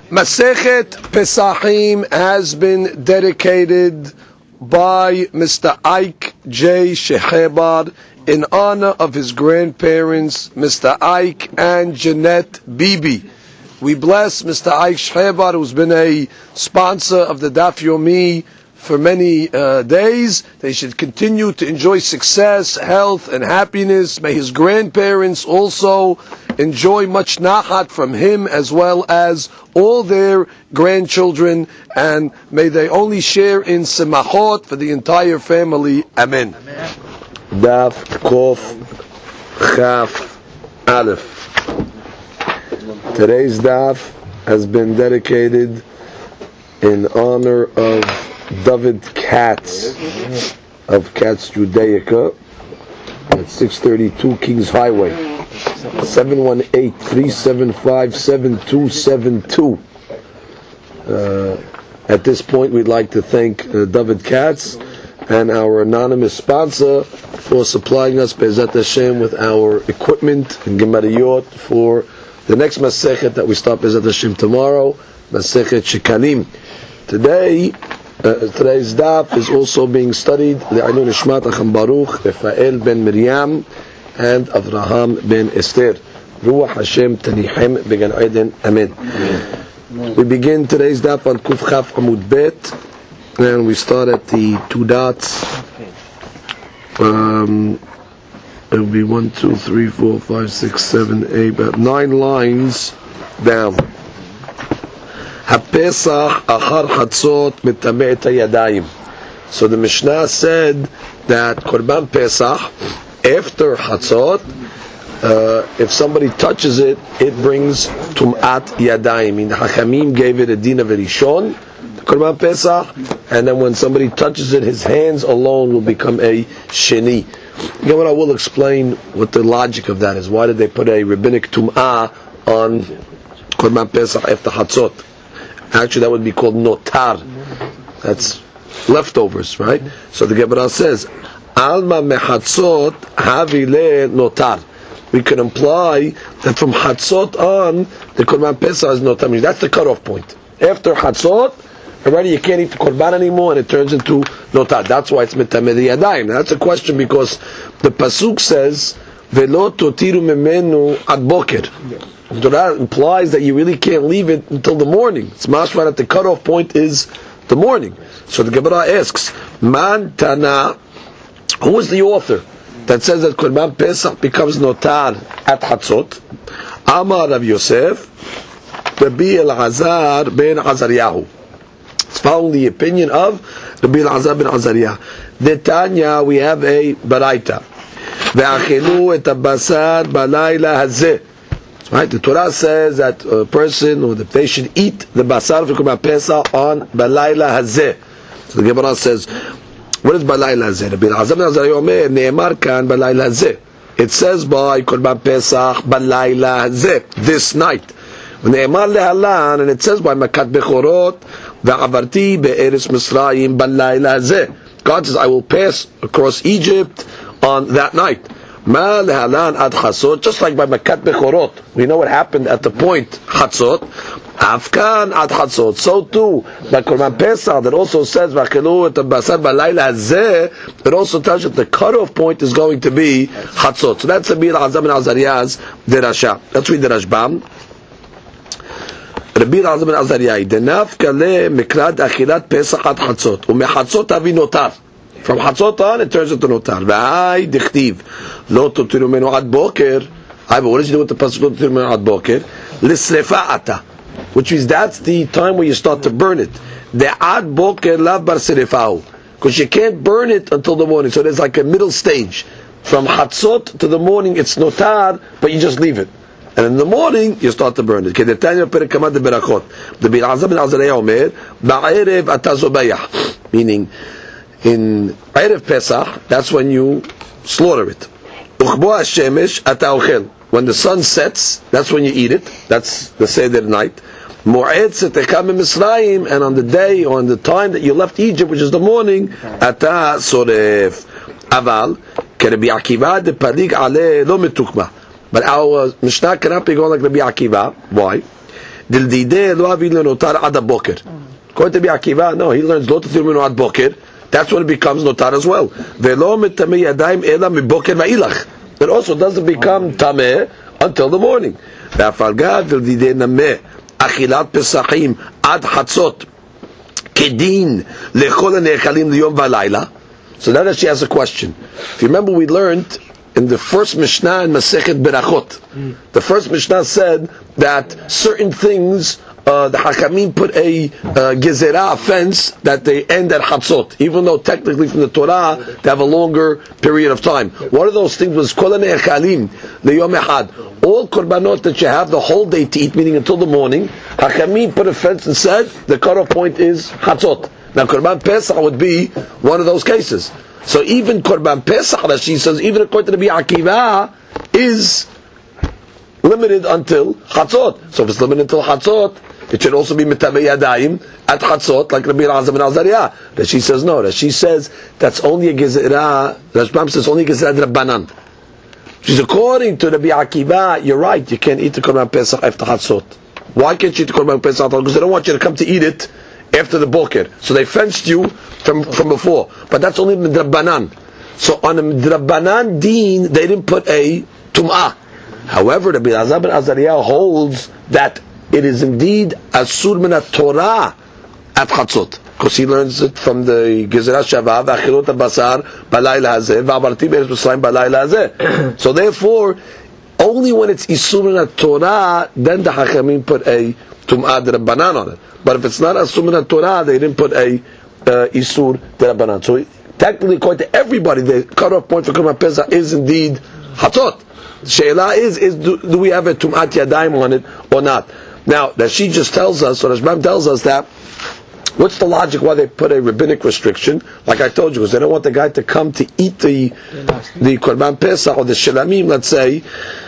Masechet Pesachim has been dedicated by Mr. Ike J. Shehebar in honor of his grandparents, Mr. Ike and Jeanette Bibi. We bless Mr. Ike Shehebar, who's been a sponsor of the Daf Yomi for many days. They should continue to enjoy success, health, and happiness. May his grandparents also enjoy much nachat from him, as well as all their grandchildren, and may they only share in semachot for the entire family. Amen. Daf Kof Chaf Aleph. Today's daf has been dedicated in honor of David Katz of Katz Judaica at 632 Kings Highway, 718-375-7272. At this point, we'd like to thank David Katz and our anonymous sponsor for supplying us, Be'ezat Hashem, with our equipment and Gemariyot for the next Masechet that we start Be'ezat Hashem tomorrow, Masechet Shekalim. Today's daf is also being studied Le'anu Nishmat Acham Baruch, Rafael ben Miriam, and Avraham ben Esther. Ruach Hashem Tanihem Began Eden. Amen. We begin today's daf on Kuf Chaf Amud Bet, and we start at the two dots. It will be 1, 2, 3, 4, 5, 6, 7, 8, about 9 lines down. HaPesach achar chatzot metameh et hayadayim. So the Mishnah said that Korban Pesach, after chatzot, if somebody touches it, it brings tum'at yadayim. I mean, the Hachamim gave it a din of Rishon, Korban Pesach, and then when somebody touches it, his hands alone will become a sheni. Again, I will explain what the logic of that is. Why did they put a rabbinic tum'ah on Korban Pesach after chatzot? Actually, that would be called notar. That's leftovers, right? So the Gemara says, Alma mechatzot havile notar. We can imply that from chatzot on, the Korban Pesach is notar. I mean, that's the cutoff point. After chatzot, already you can't eat the Korban anymore, and it turns into notar. That's why it's metameh yadayim. That's a question because the pasuk says, Velo totiru memenu ad boker. That implies that you really can't leave it until the morning. It's mashma that the cutoff point is the morning. So the Gemara asks, Man Tana, who is the author that says that Korban Pesach becomes notar at Hatzot? Amar Rav Yosef, Rabbi Elazar ben Azariyahu. It's following the opinion of Rabbi Elazar ben Azariyahu. The Tanya, we have a baraita. Ve'achilu et habasar balayla hazeh. Right, the Torah says that a person, or that they should eat the basar of Korban Pesach on balayla hazeh. So the Gemara says, what is balayla hazeh? Rabbi Elazar ben Azariyahu omer ne'emar kan balayla hazeh. It says by Korban Pesach balayla hazeh, this night. Ne'emar lehalan, and it says by makat bechorot ve'avarti be'eretz Misrayim balayla hazeh. God says, I will pass across Egypt on that night. Ma lehalan ad chatzot, just like by makat bechorot, we know what happened at the point chatzot. Afkan ad chatzot, so too by Korban Pesach that also says v'achelu et basar balayla hazeh. It also tells you that the cutoff point is going to be chatzot. So that's Rabbi Elazar ben Azariyahu's derasha. Let's read the Rashbam. Rabbi Elazar ben Azariyahu, denaf kale mikrad achilat Pesach ad chatzot, umechatzot avi notar. From chatzot on, it turns into notar. V'ai dichtiv lo totiru menu ad boker. But what does he do with the pasuk lo totiru menu ad boker? L'srefa ata, which means that's the time where you start to burn it. The ad boker lav bar serefahu, because you can't burn it until the morning. So there's like a middle stage. From chatzot to the morning, it's notar, but you just leave it. And in the morning, you start to burn it. Kedetanya perek kamad berachot. The Rabbi Elazar ben Azariyahu omer ba'erev ata zobayach, meaning in Erev Pesach, that's when you slaughter it. Uchbo hashemesh ata ochel. When the sun sets, that's when you eat it. That's the Seder night. Mo'ed setekam Misrayim, and on the day or on the time that you left Egypt, which is the morning, ata soref. Aval, kerebi Akiva de palig ale lo metukma. But our Mishnah cannot be going like Rabbi Akiva. Why? Dildide lo avi lenotar ad boker. According to Akiva, no, he learns lo tefillah minu ad boker. That's when it becomes notar as well. Velo mitameh yadayim ela miboker va'ilach. It also doesn't become tameh until the morning. Ve'afalga dildide nameh achilat pesachim ad chatzot kedin lechol hanechalim liyom v'layla. So now that she has a question. If you remember, we learned in the first Mishnah in Masechet Berachot. The first Mishnah said that certain things, the Hakamim put a gezerah offense that they end at Chatzot, even though technically from the Torah they have a longer period of time. One of those things was Kol hanechalim liyom echad. All korbanot that you have the whole day to eat, meaning until the morning, Hakamim put a fence and said the cutoff point is Chatzot. Now, Korban Pesach would be one of those cases. So even Korban Pesach, that she says, even according to the Akiva, is limited until Chatzot. So if it's limited until Chatzot, it should also be Mitameh Yadayim at Chatzot, like Rabbi Elazar ben Azariah. That she says no. That she says that's only a Gezerah. Rashbam says only a Gezerah Rabbanan. She's according to Rabbi Akiva. You're right. You can't eat the Korban Pesach after Chatzot. Why can't you eat the Korban Pesach? Because they don't want you to come to eat it after the boker. So they fenced you from before. But that's only Midrabbanan. So on a Midrabbanan deen, they didn't put a Tum'ah. However, the Elazar ben Azariah holds that it is indeed Asur min Torah at Chatzot. Because he learns it from the Gezerah Shavah, V'achilot HaBasar, Balayla Hazeh, V'abarti Be'eretz Mitzrayim, Balayla Hazeh. So therefore, only when it's Isur min Torah, then the Hakamim put a Tum'ah D'Rabbanan on it. But if it's not Asur min Torah, they didn't put a Isur D'Rabbanan. So technically, according to everybody, the cutoff point for Korban Pesach is indeed Chatzot. She'ela is do we have a Tum'at Yadayim on it or not? Now, that she just tells us, or Rashbam tells us that, what's the logic why they put a rabbinic restriction? Like I told you, because they don't want the guy to come to eat the Korban Pesach or the Shelamim, let's say,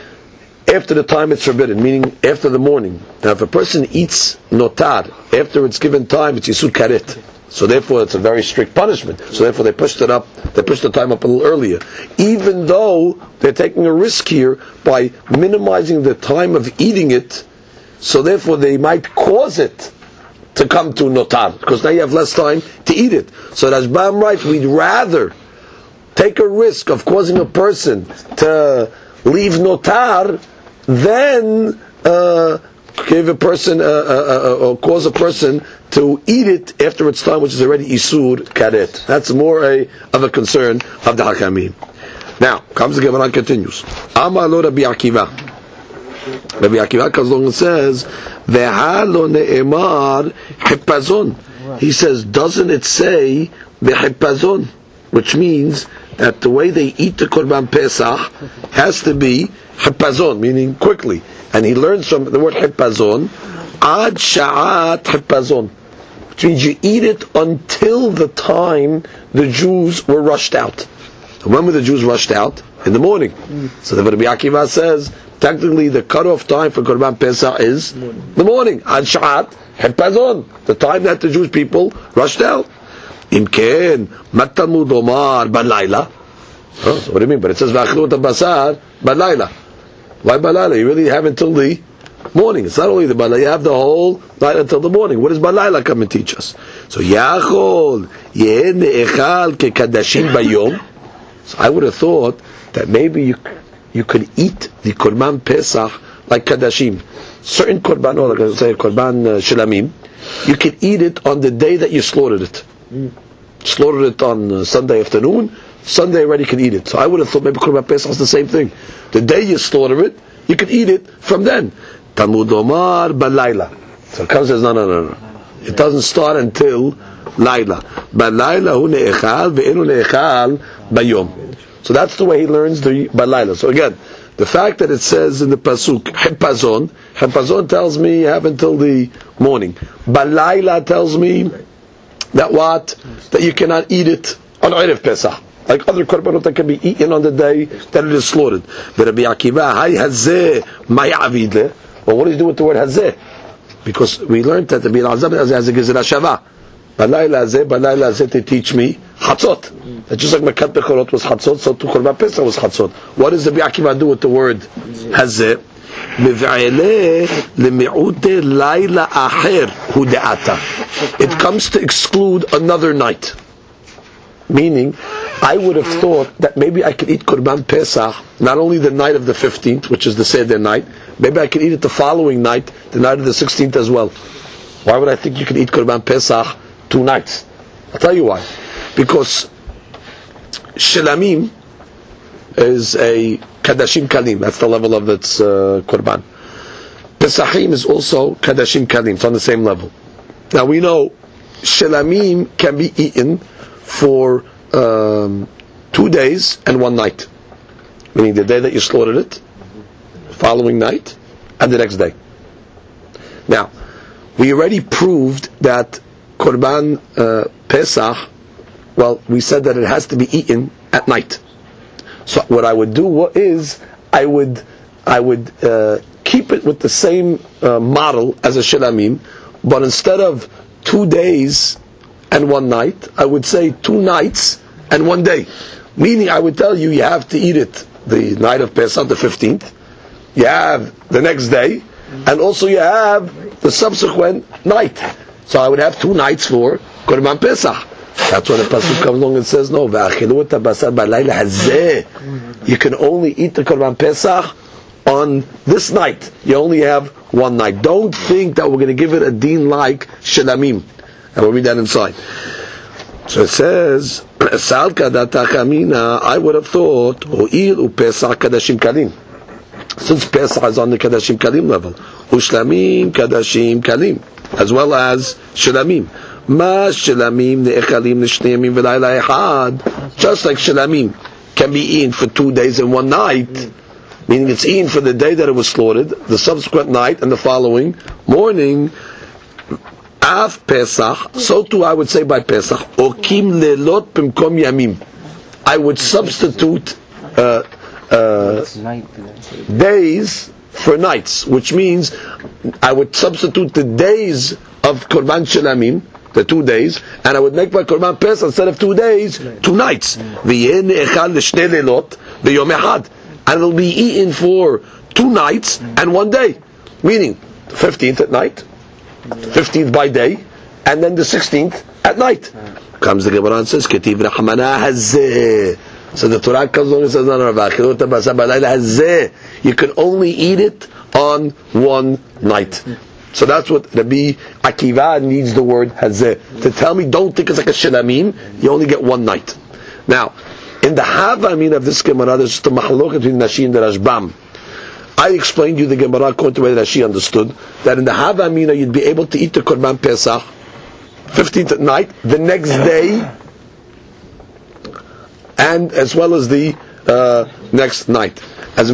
after the time it's forbidden, meaning after the morning. Now, if a person eats notar after it's given time, it's Yisur Karet. So therefore, it's a very strict punishment. So therefore, they pushed it up. They pushed the time up a little earlier, even though they're taking a risk here by minimizing the time of eating it. So therefore, they might cause it to come to notar, because now you have less time to eat it. So Rashbam writes, we'd rather take a risk of causing a person to leave notar than give a person or cause a person to eat it after its time, which is already isur karet. That's more of a concern of the Hakamim. Now, comes the Gemara and continues. Amar lo Rabbi Akiva. Rabbi Akiva comes along and says, Ve'ha lo ne'emar hipazon. He says, doesn't it say ve'hipazon? Which means that the way they eat the Korban Pesach has to be hipazon, meaning quickly. And he learns from the word hipazon, ad sha'at hipazon, which means you eat it until the time the Jews were rushed out. When were the Jews rushed out? In the morning. So the Rabbi Akiva says, technically the cutoff time for Korban Pesach is the morning. Ad sha'at hipazon, the time that the Jewish people rushed out. Imken, matamud omar balayla. So what do you mean? But it says v'achilot habasar balayla. Why balayla? You really have until the morning. It's not only the balayla, you have the whole night until the morning. What does balayla come and teach us? So yachol yeh ne'echal kekadashim bayom. So I would have thought that maybe you could eat the Korban Pesach like kadashim. Certain Korban, or like I say Korban Shelamim, you could eat it on the day that you slaughtered it. Slaughtered it on Sunday afternoon, Sunday already can eat it. So I would have thought maybe Korban Pesach is the same thing. The day you slaughter it, you can eat it from then. Talmud Omar balayla. So it comes and says, no. It doesn't start until Laila. Balayla hu ne'echal ve'enu ne'echal bayom. So that's the way he learns the balayla. So again, the fact that it says in the pasuk hipazon tells me you have until the morning. Balayla tells me that what? That you cannot eat it on Erev Pesach, like other korbanot that can be eaten on the day that it is slaughtered. But Rabbi Akiva, hay hazeh ma'avidle. Well, what do you do with the word hazeh? Because we learned that the Elazar has a gezerah shavah. Balayla hazeh to teach me chatzot. That just like Makat Bechorot was chatzot, so to Korban Pesach was chatzot. What does Rabbi Akiva do with the word hazeh? It comes to exclude another night. Meaning, I would have thought that maybe I could eat Korban Pesach not only the night of the 15th, which is the Seder night, maybe I could eat it the following night, the night of the 16th as well. Why would I think you could eat Korban Pesach 2 nights? I'll tell you why. Because Shilamim is a Kadashim Kalim. That's the level of its Korban. Pesachim is also Kadashim Kalim. It's on the same level. Now we know Shilamim can be eaten for 2 days and 1 night. Meaning the day that you slaughtered it, following night, and the next day. Now, we already proved that Korban Pesach, well, we said that it has to be eaten at night. So what I would do is, I would keep it with the same model as a Shilamim, but instead of 2 days and 1 night, I would say 2 nights and 1 day. Meaning, I would tell you, you have to eat it the night of Pesach, the 15th, you have the next day, and also you have the subsequent night. So I would have 2 nights for Korban Pesach. That's when the Pasuk comes along and says, no, you can only eat the Korban Pesach on this night. You only have 1 night. Don't think that we're going to give it a deen like Shilamim. And we'll read that inside. So it says, I would have thought, since Pesach is on the Kadashim Kalim level, Ushlamim Kadashim Kalim, as well as Shilamim. Ma Shilamim Ne'echalim Nishneyamim V'layla Echad. Just like Shilamim can be eaten for 2 days and 1 night, meaning it's eaten for the day that it was slaughtered, the subsequent night, and the following morning. Af Pesach, so too I would say by Pesach, Okim Lelot Pimkom Yamim. I would substitute days for nights, which means I would substitute the days of Korban Shilamim, the 2 days, and I would make my Korban Pesach instead of 2 days, 2 nights. And it'll be eaten for 2 nights and 1 day, meaning the 15th at night, 15th by day, and then the 16th at night. Comes the Gemara and says, Ketiv Rahmana Hazeh. So the Torah comes along and says, you can only eat it on 1 night. So that's what Rabbi Akiva needs the word Hazeh. To tell me, don't think it's like a Shilamim, you only get 1 night. Now, in the Havamin of this Gemara, there's just a mahalok between Nashi and the Rashbam. I explained to you the Gemara according to the way that she understood, that in the Havamina you'd be able to eat the Korban Pesach 15th at night, the next day, and as well as the next night. As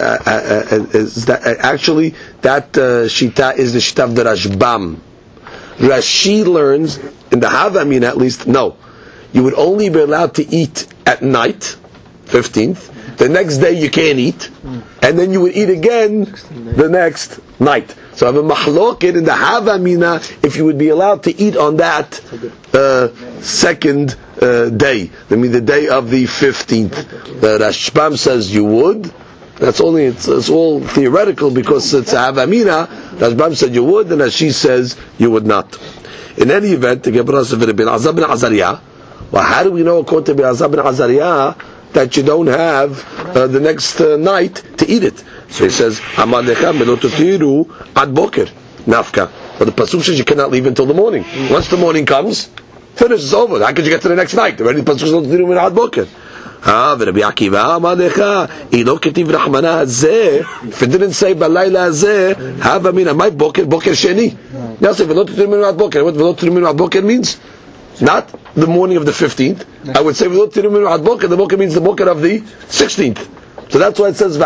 actually that shita is the shita of the Rashbam. Rashi learns in the Havamina at least, no, you would only be allowed to eat at night, 15th. The next day you can't eat, and then you would eat again the next night. So I have a mahloket in the Havamina if you would be allowed to eat on that second day. I mean the day of the 15th. The Rashbam says you would. That's only it's all theoretical because it's a Havamina. Rashbam said you would, and she says you would not. In any event, the Gemara says bin Azariah. Well, how do we know according to bin Azariah that you don't have the next night to eat it? So he says, Amadecha melotutiru ad boker nafka. But the pasuk says you cannot leave until the morning. Once the morning comes, finish, it's over. How could you get to the next night? Already the pasuk says melotutiru ad boker. Rabbi Akiva Amadecha ilo ketiv rachmana hazeh. If it didn't say balayla hazeh, have amina my boker sheni. Now say melotutiru ad boker. What melotutiru ad boker means? Not the morning of the 15th. I would say the boker means the boker of the 16th. So that's why it says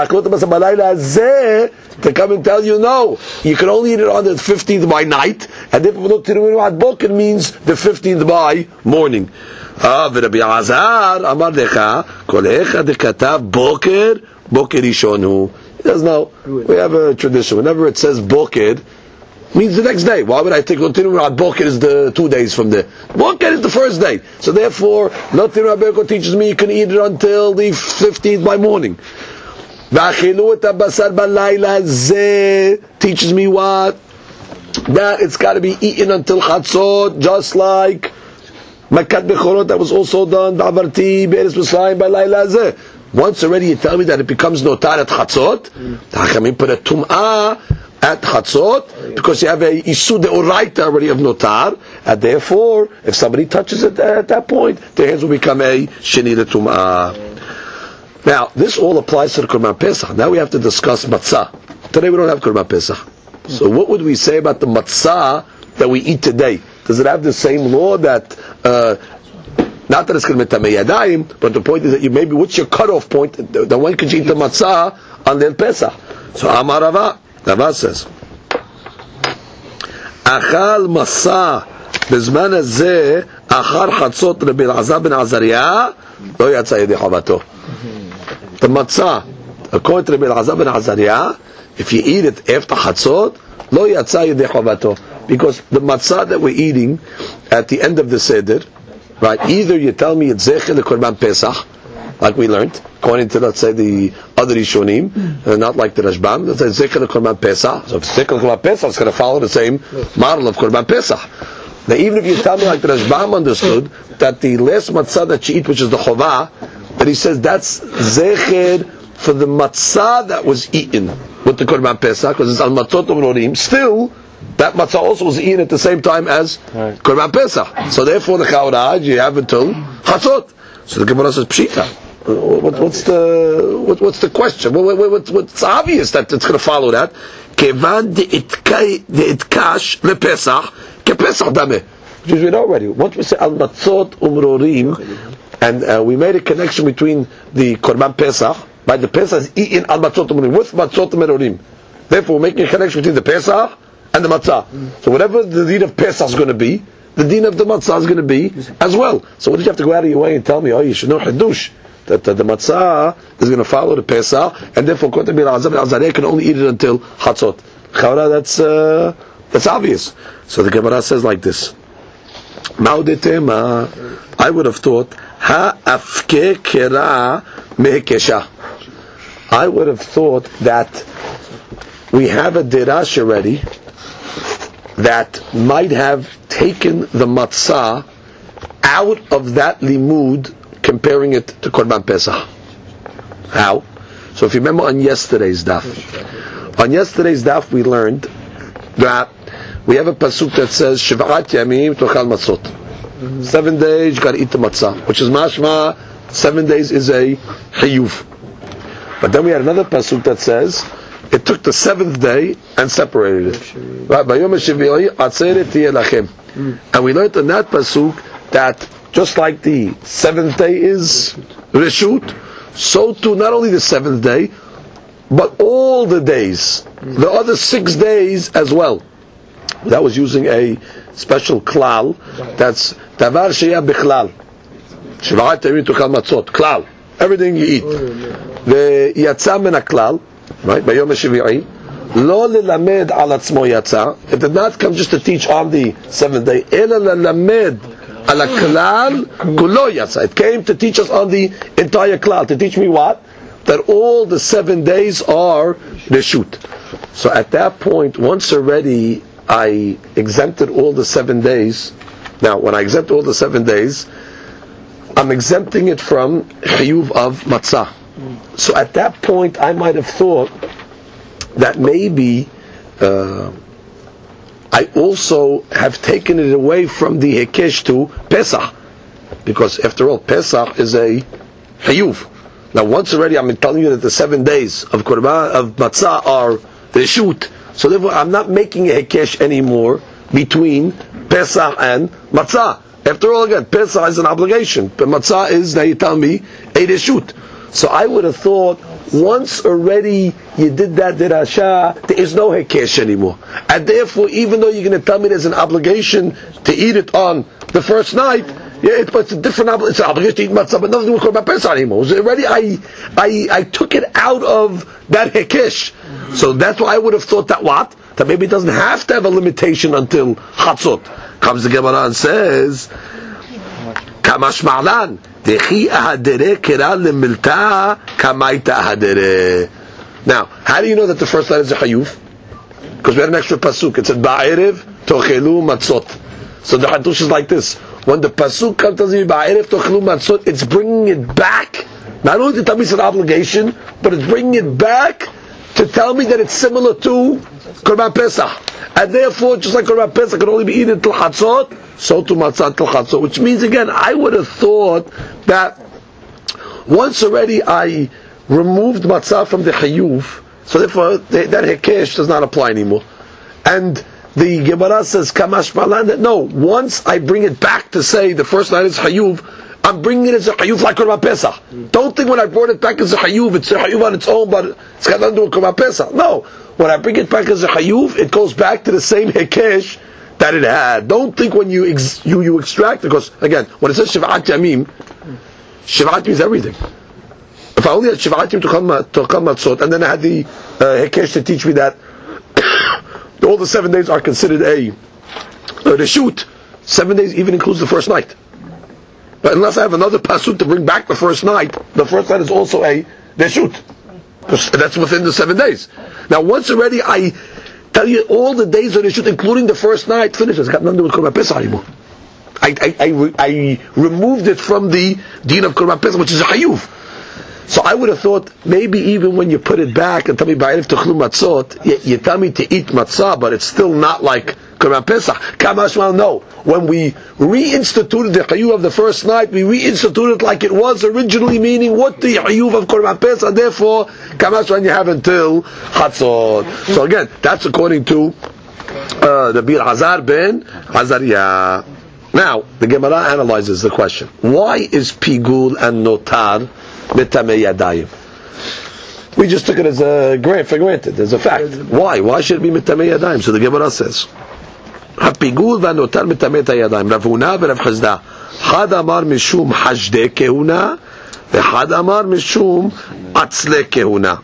to come and tell you no. You can only eat it on the 15th by night, and if boker means the 15th by morning. He doesn't know. We have a tradition. Whenever it says boker, means the next day. Why would I take Lotiru Boker is the 2 days from there? Boker is the first day. So therefore, Lotiru Boker teaches me you can eat it until the 15th by morning. V'achilu et habasar balayla zeh teaches me what? That it's got to be eaten until chatzot, just like Makat Bechorot that was also done Ba'avarti Be'eretz Mitzrayim balayla zeh. Once already you tell me that it becomes notar at chatzot, the Hachamim put a tum'ah at chatzot because you have a isud deoraita already of notar, and therefore if somebody touches it at that point, their hands will become a sheni tum'ah. Now this all applies to the Korban Pesach. Now we have to discuss matzah. Today we don't have Korban Pesach. So what would we say about the matzah that we eat today? Does it have the same law that not that it's going to be tamei yadayim, but the point is that you maybe what's your cutoff point? The one could eat the matzah on Leil Pesach. So Amar Rava says, Achal matzah bezman hazeh achar chatzot Rabbi Elazar ben Azariah lo yatsa yedei chavato. The matzah, according to Rabbi Elazar ben Azariah, if you eat it after chatzot, lo yatsa yedei chavato, because the matzah that we're eating at the end of the seder, right? Either you tell me it's zecher the Korban Pesach, like we learned, according to, let's say, the other Rishonim, not like the Rashbam, let's say zecher the Korban Pesach. So if it's zecher the Korban Pesach, it's going to follow the same model of Korban Pesach. Now, even if you tell me like the Rashbam understood, that the last matzah that you eat, which is the chovah, that he says that's zecher for the matzah that was eaten with the Korban Pesach, because it's al matzot umrorim, still, that matzah also was eaten at the same time as Korban Pesach. So therefore the chauraj you have until chatzot. So the Gemara says pshita. What's the question? What's obvious that it's going to follow that? Kevan de'itkash lePesach kePesach dameh. Which we know already. Once we say al matzot umrorim, and we made a connection between the Korban Pesach, by the Pesach is eaten al matzot umrorim with matzot umrorim. Therefore we're making a connection between the Pesach and the matzah. So whatever the deen of Pesach is going to be, the deen of the matzah is going to be as well. So what did you have to go out of your way and tell me? Oh, you should know hadush that the matzah is going to follow the Pesach, and therefore Rabbi Elazar ben Azariah can only eat it until chatzot. That's obvious. So the Gemara says like this: Ma'odetema, I would have thought ha'afke kera mehekesha. I would have thought that we have a derash already that might have taken the matzah out of that limud, comparing it to Korban Pesach. How? So if you remember on yesterday's daf we learned that we have a pasuk that says Shiv'at Yamim Tochal Matzot. 7 days you got to eat the matzah, which is mashma 7 days is a chiyuv. But then we had another pasuk that says it took the 7th day and separated it. Right? And we learned in that pasuk that just like the 7th day is reshut, so too not only the 7th day, but all the days, the other 6 days as well. That was using a special klal, that's davar sheya bichlal. Shiv'at yamim tuchal matzot, klal. Everything you eat. The yatsa min haklal, right? Bayom HaShavi'i, lo lelamed al atzmo yatsa. It did not come just to teach on the 7th day. Ela lelamed al haklal kulo yatsa. It came to teach us on the entire klal. To teach me what? That all the 7 days are reshut. So at that point, once already I exempted all the 7 days. Now, when I exempt all the 7 days, I'm exempting it from chiyuv of matzah. So at that point, I might have thought that maybe I also have taken it away from the hekesh to Pesach, because after all, Pesach is a chiyuv. Now, once already, I'm telling you that the 7 days of korban of matzah are reshut. So therefore, I'm not making a hekesh anymore between Pesach and matzah. After all, again, Pesach is an obligation, but matzah is, now you tell me, a reshut. So I would have thought, once already you did that derasha, there is no hekesh anymore. And therefore, even though you're going to tell me there's an obligation to eat it on the first night, it's a different obligation. It's an obligation to eat matzah, but nothing will call about Pesach anymore. So already I took it out of that hekesh. So that's why I would have thought that what? That maybe it doesn't have to have a limitation until chatzot. Comes the Gemara and says, Kamash ma'lan, dechi ahadere kera lemilta kamaita ahadere. Now, how do you know that the first night is a Hayuf? Because we had an extra pasuk. It said Ba'erev tochelu matzot. So the Hadush is like this. When the pasuk comes to me Ba'erev tochelu matzot, it's bringing it back. Not only to tell me it's an obligation, but it's bringing it back to tell me that it's similar to Korban Pesach. And therefore, just like Korban Pesach can only be eaten till Chatzot, so to Matzah till Chatzot. Which means, again, I would have thought that once already I removed Matzah from the Chayuv, so therefore that Hekesh does not apply anymore. And the Gemara says, Kamash Malan, that no, once I bring it back to say the first night is Chayuv, I'm bringing it as a Hayuf like Korban Pesach. Don't think when I brought it back as a Hayuf, it's a Hayuf on its own, but it's got nothing to do with Korban Pesach. No. When I bring it back as a Hayuf, it goes back to the same Hekesh that it had. Don't think when you extract, because again, when it says Shivat Yamim, Shivat means everything. If I only had Shivat Yamim to come Matzot, and then I had the Hekesh to teach me that all the 7 days are considered a Reshut, 7 days even includes the first night. But unless I have another pasuk to bring back the first night is also a Reshut. That's within the 7 days. Now once already I tell you all the days of Reshut, including the first night, finishes. It's got nothing to do with Korban Pesach anymore. I removed it from the Din of Korban Pesach, which is a Hayuf. So I would have thought, maybe even when you put it back and tell me Ba'erev Tochlu Matzot, you tell me to eat matzah, but it's still not like Korban Pesach. Kamashmal, no. When we reinstituted the Chayuv of the first night, we reinstituted it like it was originally, meaning what the Chayuv of Korban Pesach, therefore, Kamashmal you have until Chatzot. So again, that's according to the Bir Hazar ben Hazariah. Now, the Gemara analyzes the question. Why is Pigul and Notar Mitamei Yadayim? We just took it as a for granted, as a fact. Why? Why should it be Mitamei Yadayim? So the Gemara says, Hapigul v'anotar Mitamei Yadayim. Rav Huna v'Rav Chazda. Had amar mishum hashde kehuna, v'had amar mishum atzle kehuna.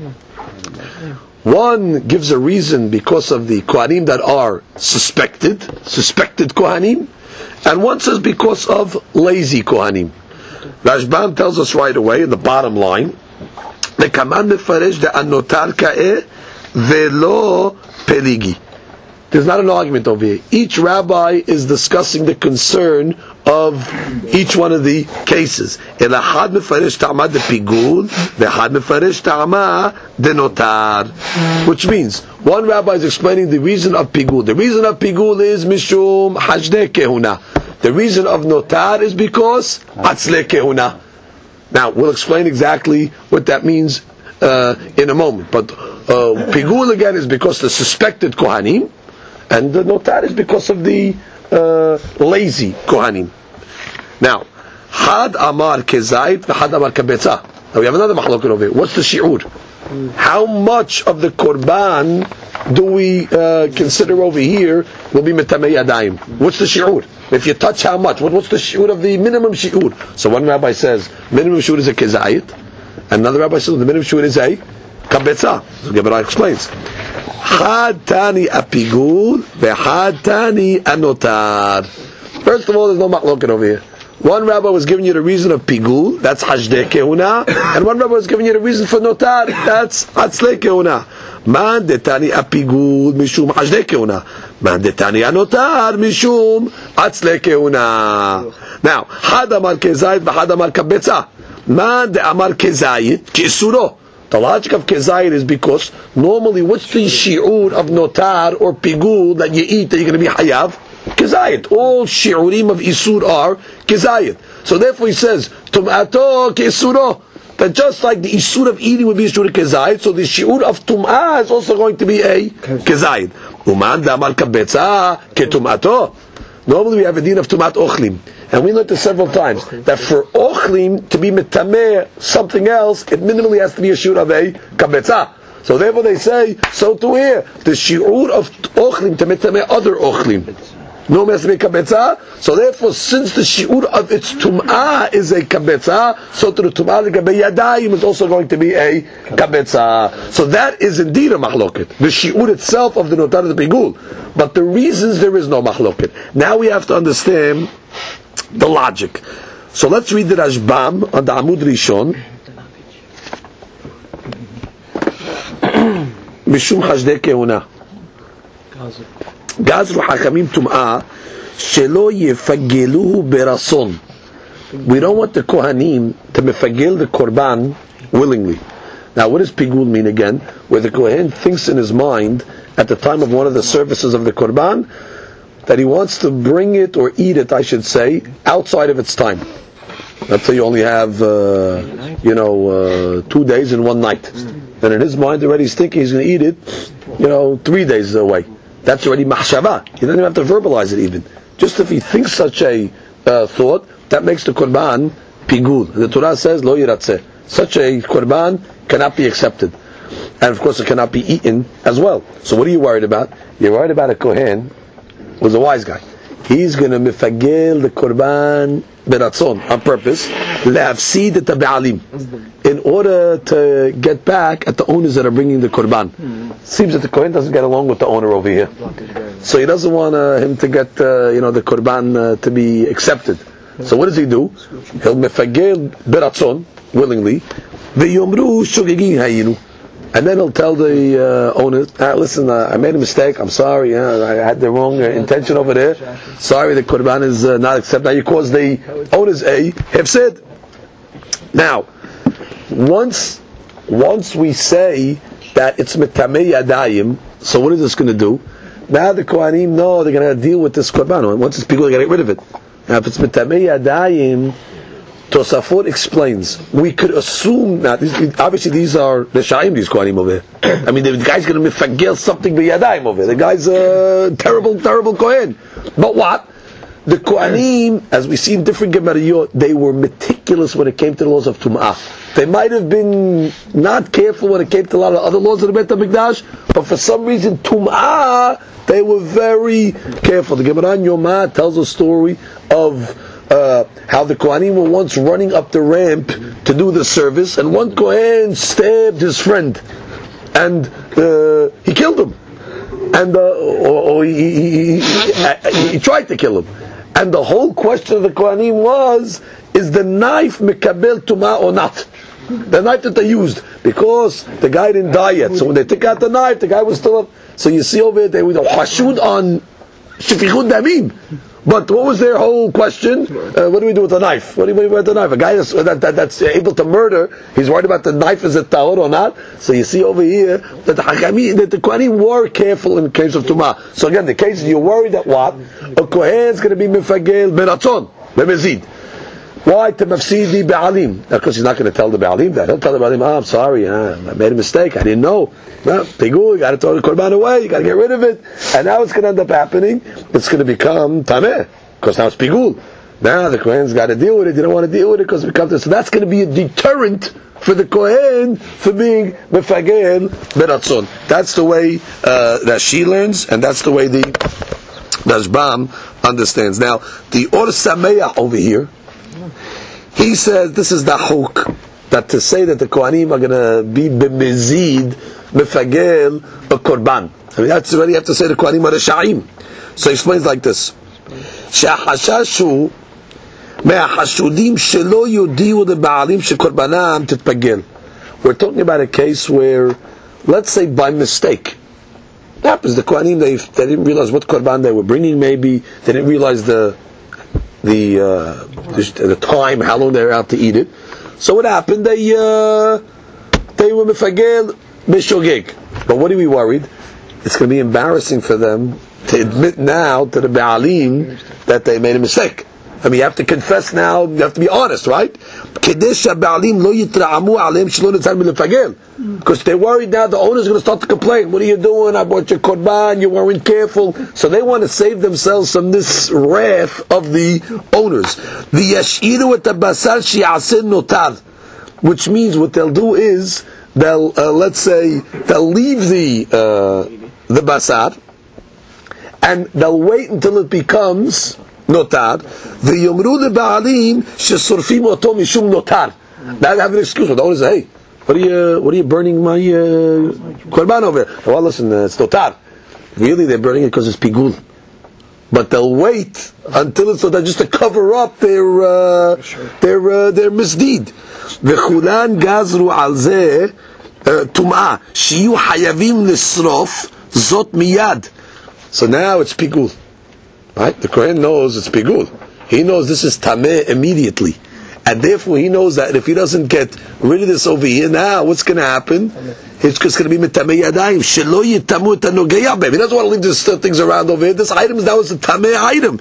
One gives a reason because of the Kohanim that are suspected Kohanim, and one says because of lazy Kohanim. Rashbam tells us right away in the bottom line, the kaman mefaresh de anotar ka'eh velo peligi. There's not an argument over here. Each rabbi is discussing the concern of each one of the cases. Elahad mefaresh ta'ama de pigul, vehad mefaresh ta'ama de notar. Which means, one rabbi is explaining the reason of pigul. The reason of pigul is mishum hajde kehuna. The reason of notar is because atzle kehuna. Now, we'll explain exactly what that means in a moment. But pigul again is because the suspected kohanim, and the notar is because of the lazy kohanim. Now, had amar kezayit, had amar kabetza. Now we have another mahloket over here. What's the shi'ur? How much of the korban do we consider over here will be mitamei yadayim? What's the shi'ur? If you touch how much? What's the shi'ur of the minimum shi'ur? So one rabbi says minimum shi'ur is a kezayit, and another rabbi says the minimum shi'ur is a kabetza. So Gemara explains. Had tani apigul, vehad tani anotar. First of all, there's no mahloket over here. One rabbi was giving you the reason of pigul, that's hajde kehuna, and one rabbi was giving you the reason for notar, that's atzle kehuna. Man detani apigul mishum hajde kehuna. Man detani anotar mishum atzle kehuna. Now, had amar kezayit v'had amar kabetza. Man de amar kezayit kisuro. The logic of kezayit is because normally what's the shi'ur of notar or pigul that you eat that you're going to be hayav? Kezayit. All shi'urim of isur are kezayit. So therefore he says, tum'ato kesuro. That just like the isur of eating would be isur kezayit, so the shi'ur of tum'ah is also going to be a kezayit. Uman damar kabetza ketum'ato. Normally we have a din of tumat ochlim. And we learned this several times, that for ochlim to be metameh something else, it minimally has to be a shi'ur of a kabetza. So therefore they say, so to here, the shi'ur of ochlim to metameh other ochlim. No has to be kabetza. So therefore, since the shi'ur of its tum'ah is a kabetza, so to the tum'ah legabe yadayim is also going to be a kabetza. So that is indeed a mahloket. The shi'ur itself of the notar of the pigul. But the reasons there is no mahloket. Now we have to understand the logic. So let's read the Rashbam on the Amud Rishon. משום חשדי כהונה. גזרו חכמים טומאה שלא יפגלוהו ברצון. We don't want the Kohanim to mefagel the Korban willingly. Now, what does pigul mean again? Where the Kohen thinks in his mind at the time of one of the services of the Korban that he wants to bring it or eat it, I should say, outside of its time. Let's say you only have, 2 days and 1 night. And in his mind already he's thinking he's going to eat it, 3 days away. That's already mahshava. He doesn't even have to verbalize it even. Just if he thinks such a thought, that makes the Korban pigul. The Torah says, lo yiratzeh. Such a Korban cannot be accepted. And of course it cannot be eaten as well. So what are you worried about? You're worried about a Kohen who's a wise guy. He's going to mifagel the Korban beratzon, on purpose, le'afsid et ha'be'alim, in order to get back at the owners that are bringing the Korban. Seems that the Kohen doesn't get along with the owner over here. So he doesn't want him to get the Korban to be accepted. So what does he do? He'll mifagel beratzon, willingly, ve'yomru shogegin hayinu. And then he'll tell the owner, listen, I made a mistake, I'm sorry, I had the wrong intention over there. Sorry, the Korban is not accepted. Now you cause the owners a hefsed. Now, once we say that it's metamei yadayim, so what is this going to do? Now the Kohanim know they're going to deal with this Korban. Once it's people, they're going to get rid of it. Now if it's metamei yadayim, Tosafot explains, we could assume that, obviously these are the Shaim, these Kohanim over here. I mean, the guy's going to mifagel something b'yadayim over here. The guy's a terrible, terrible Kohen. But what? The Kohanim, as we see in different Gemariyot, they were meticulous when it came to the laws of Tum'ah. They might have been not careful when it came to a lot of other laws of the Beit HaMikdash, but for some reason, Tum'ah, they were very careful. The Gemara in Yomah tells a story of how the Kohanim were once running up the ramp to do the service, and one Kohen stabbed his friend, and he killed him, and he tried to kill him. And the whole question of the Kohanim was: is the knife mekabel tumah or not? The knife that they used, because the guy didn't die yet. So when they took out the knife, the guy was still up. So you see over there, they were hashud on shifichut damim. But what was their whole question? What do we do with the knife? What do we do with the knife? A guy that's able to murder, he's worried about the knife, is it tahor or not? So you see over here that the Kohanim were careful in the case of Tumah. So again, the case is you're worried that what? A Kohen is going to be mifagel beratzon, bemezid. Why? To mafsidi be'alim. Because he's not going to tell the be'alim that. He'll tell the be'alim, I'm sorry, I made a mistake, I didn't know. Pigul, you got to throw the Korban away, you got to get rid of it. And now it's going to end up happening, it's going to become tameh, because now it's pigul. Now the Kohen's got to deal with it, you don't want to deal with it because it becomes this. So that's going to be a deterrent for the Kohen for being mefagel beratzon. That's the way that she learns, and that's the way the Rashbam understands. Now, the Or Sameach over here, he says this is the hok, that to say that the Kohanim are going to be b'mezid mefagel a korban. I mean, that's already you have to say the Kohanim are Resha'im. So he explains like this: She'achashashu me'achashudim shelo yudiu leba'alim shekorbanam titpagel. We're talking about a case where, let's say by mistake, it happens the Kohanim they didn't realize what korban they were bringing. Maybe they didn't realize the time, how long they were out to eat it. So what happened? They were mefagel b'shogeg. But what are we worried? It's going to be embarrassing for them to admit now to the Ba'alim that they made a mistake. I mean, you have to confess now, you have to be honest, right? Because they're worried now the owner's going to start to complain. What are you doing? I bought your korban, you weren't careful. So they want to save themselves from this wrath of the owners. Which means what they'll do is, they'll, let's say, they'll leave the basar, and they'll wait until it becomes notar. V'yomru leba'alim shesurfim oto mishum notar. Now they have an excuse. The owner says, "Hey, what are you burning my korban over?" Well, listen, it's notar. Really, they're burning it because it's pigul. But they'll wait until it's notar just to cover up their misdeed. V'chulan gazru al zeh Tum'ah, shiyu hayavim lisrof, zot miyad. So now it's pigul. Right? The Kohen knows it's pigul. He knows this is tameh immediately. And therefore he knows that if he doesn't get rid of this over here, now what's going to happen? It's just going to be mitameh yadayim. Shelo yitamu tanogeyah behem. He doesn't want to leave these things around over here. This item now is a tameh item.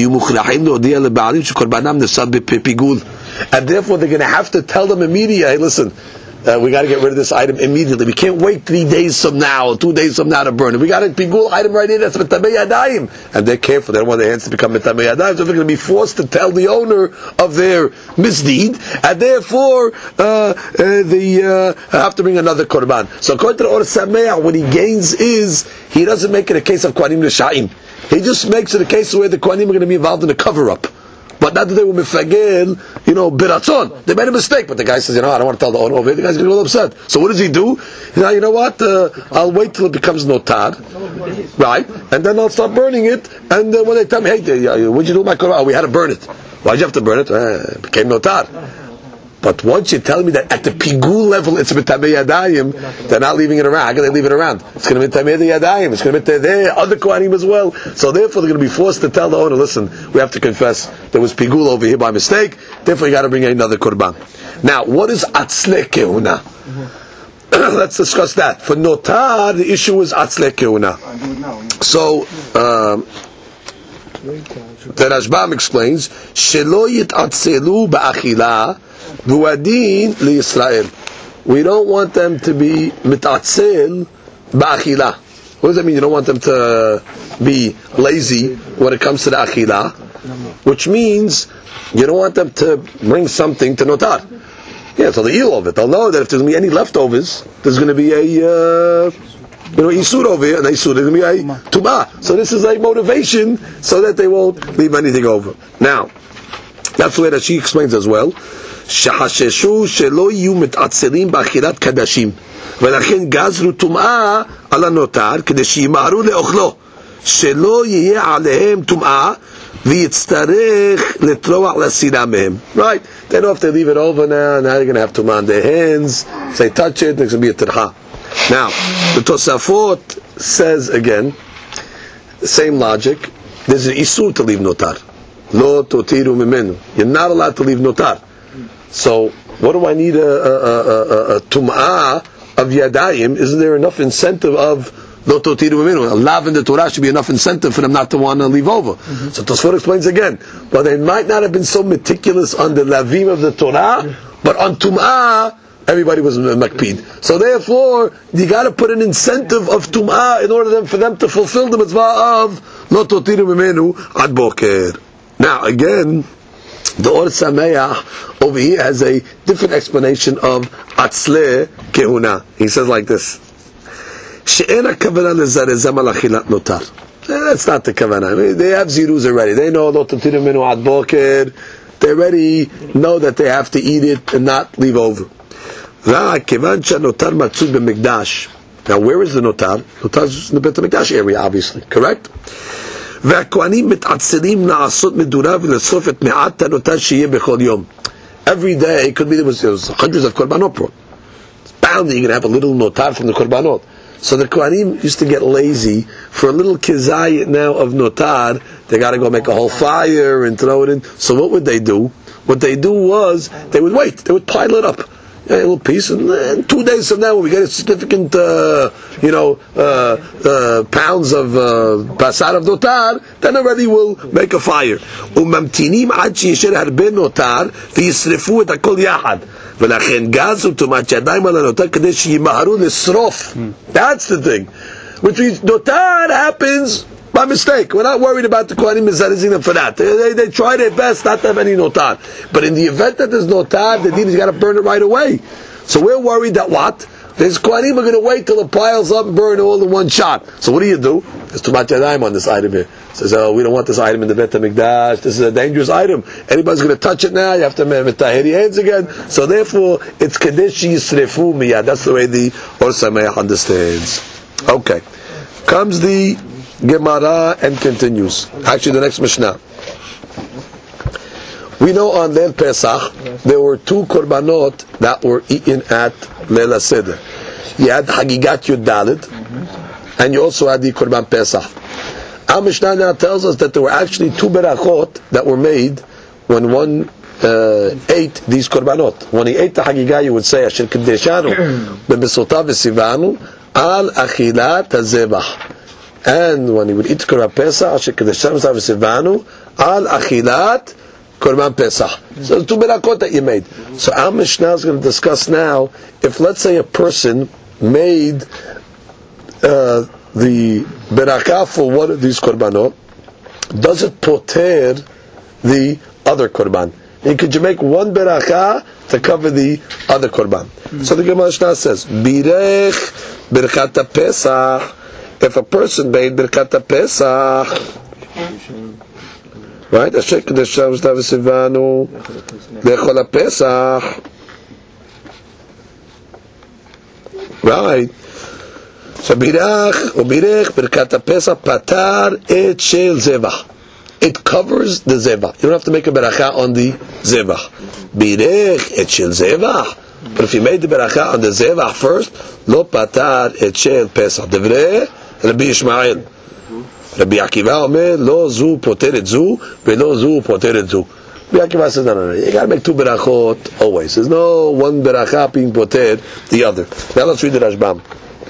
And therefore they're going to have to tell them immediately, hey, listen, we got to get rid of this item immediately. We can't wait 3 days from now or 2 days from now to burn it. We got a pigul item right here that's mitameh yadayim. And they're careful. They don't want their hands to become mitameh yadayim. So they're going to be forced to tell the owner of their misdeed. And therefore, they have to bring another korban. So according to the Or Sameach, what he gains is, he doesn't make it a case of Kohanim L'Sha'im. He just makes it a case where the Kohanim are going to be involved in a cover-up. But not that they were mifagel, biratzon. They made a mistake, but the guy says, I don't want to tell the owner over here. The guy's going to get all upset. So what does he do? You know what? I'll wait till it becomes notar, right? And then I'll start burning it. And when they tell me, hey, what'd you do with my korban? Oh, we had to burn it. Why'd you have to burn it? It became notar. But once you tell me that at the pigul level it's mitameh yadayim, they're not leaving it around. How can they leave it around? It's going to be mitameh yadayim. It's going to be there, other kohanim as well. So therefore they're going to be forced to tell the owner, listen, we have to confess there was pigul over here by mistake. Therefore you got to bring another korban. Now, what is atzle kehuna? Let's discuss that. For notar, the issue is atzle kehuna. So the Rashbam explains, shelo yitatzelu ba'achila. We don't want them to be mitatzel ba'achila. What does that mean? You don't want them to be lazy when it comes to the achila, which means you don't want them to bring something to notar. Yeah, so they eat all of it. They'll know that if there's going to be any leftovers, there's going to be a isur over here, and isur, there's going to be a tumah. So this is a motivation so that they won't leave anything over. Now, that's the way that she explains as well. שחששו שלא יהיו מתעצלים באכילת קדשים ולכן גזרו טומאה על הנותר כדי שימהרו לאוכלו שלא יהיה עליהם טומאה ויצטרך לטרוח לסירה מהם. Right? They know if they leave it over now they're going to have טומאה on their hands. If they touch it, there's going to be a tircha. Now, the Tosafot says again, the same logic, there's an isur to leave notar. Lo totiru mimenu. You're not allowed to leave notar. So, what do I need a tum'ah of yadayim? Isn't there enough incentive of lo totiru mimenu? A lav in the Torah should be enough incentive for them not to want to leave over. So Tosfot explains again, well, they might not have been so meticulous on the lavim of the Torah, but on tum'ah, everybody was makpid. So therefore, you got to put an incentive of tum'ah in order for them to fulfill the mitzvah of lo totiru mimenu ad boker. Now again, the Or Sameach over here has a different explanation of atzle kehuna. He says like this: she'ena kavana lezarezam al achilat notar. That's not the kavanah. I mean, they have ziruz already. They know lo totiru mimenu ad boker. They already know that they have to eat it and not leave over. Now, where is the notar? Notar is in the Beit HaMikdash area, obviously. Correct? והכהנים מתעצלים לעשות מדורה ולשרוף את מעט הנותר שיהיה בכל יום. Every day, it could be there was hundreds of korbanot brought. It's bound that you're going to have a little notar from the korbanot. So the kohanim used to get lazy. For a little kizayit now of notar, they got to go make a whole fire and throw it in. So what would they do? What they do was, they would wait. They would pile it up. A little piece, and 2 days from now, when we get a significant, pounds of basar of notar, then already we'll make a fire. Umamtinim ad sheyisher harbe notar v'yisrefu et hakol yahad. V'lachen gazu tumat yadayim al notar kadei sheyimaharu lisrof. That's the thing. Which means notar happens by mistake. We're not worried about the kohanim mizarezing them for that. They try their best not to have any notar. But in the event that there's notar, the deed is got to burn it right away. So we're worried that what? There's kohanim are going to wait till it piles up and burn all in one shot. So what do? There's tumat yadayim on this item here. It says, we don't want this item in the Beit HaMikdash. This is a dangerous item. Anybody's going to touch it now, you have to metahir your hands again. So therefore, it's kadesh yisrefu miyad. That's the way the Or Sameach understands. Okay. Comes the Gemara and continues. Actually, the next Mishnah. We know on Leil Pesach there were 2 korbanot that were eaten at Leil HaSeder. You had Hagigat Yud Dalet, and you also had the Korban Pesach. Our Mishnah now tells us that there were actually two berachot that were made when one ate these korbanot. When he ate the Hagigah, you would say, Asher Kedeshanu b'misotav v'sivanu al achilat hazebach. And when he would eat Korban Pesach, Asher Kedeshanu v'sivanu al achilat Korban Pesach. So the two berachot that you made. So our Mishnah is going to discuss now, if let's say a person made the berakah for one of these korbanot, does it poter the other korban? And could you make one berakah to cover the other korban? So the Gemara says, Birech Birkat Pesach. If a person made Birkat Pesach, right? Asher Kedeshanu v'sivanu lechol Pesach, right? So birach birkat pesach patar et shel zevach. It covers the zevach. You don't have to make a beracha on the zevach. Birach et shel zevach. But if you made the beracha on the zevach first, lo patar et shel pesach. Devrei Rabbi Yishmael. Rabbi Akiva omer lo zu poteret zu velo zu poteret zu. Rabbi Akiva says no. You got to make two berachot always. There's no one beracha being poter the other. Now let's read the Rashbam.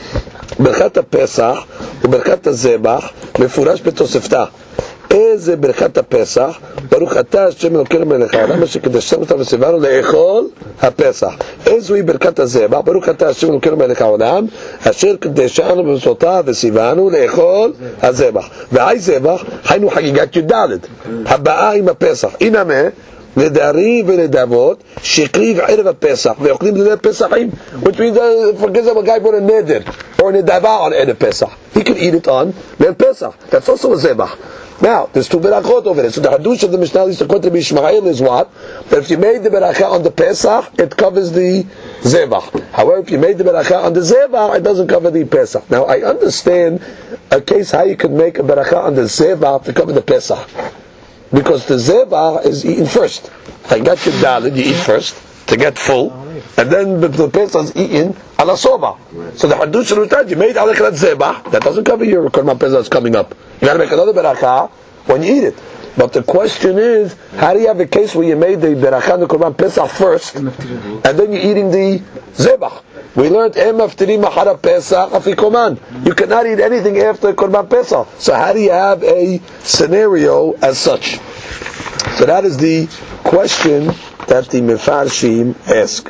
ברכת הפסח וברכת הזבח מפורש בתוספתא. איזה ברכת הפסח? ברוך אתה השם אלוקינו מלך העולם אשר קדשנו אותנו וציוונו לאכול הפסח. איזו היא ברכת הזבח? ברוך אתה השם אלוקינו מלך העולם אשר קדשנו במצוותיו וציוונו לאכול הזבח. והי זבח היינו חגיגת י"ד הבאה עם הפסח. הנה נדרים ונדבות שקריב ערב הפסח ואוכלים נדר פסחים, which means for example a guy brought a neder or a nedava on Erev Pesach, he could eat it on Ner Pesach. That's also a zebach. Now there's two berachot over it. So the hadush of the Mishnah is according to Ishmael is what? That if you made the beracha on the Pesach, it covers the zebach. However, if you made the beracha on the zebach, it doesn't cover the Pesach. Now I understand a case how you could make a beracha on the zebach to cover the Pesach, because the zebach is eaten first. I got your dalit, you eat first to get full, and then the pesach is eaten ala soba. So the hadush rutat, you made alekhat zebach, that doesn't cover your korban pesach that's coming up. You got to make another beracha when you eat it. But the question is, how do you have a case where you made the beracha and the korban pesach first, and then you're eating the zebach? We learned aftirim machara pesach afikoman. You cannot eat anything after korban pesach. So how do you have a scenario as such? So that is the question that the Mefarshim ask.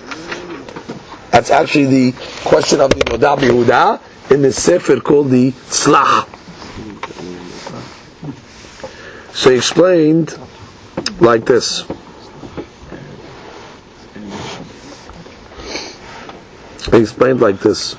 That's actually the question of the Nodab Yehuda in the Sefer called the Tzlach. So he explained like this. He explained like this.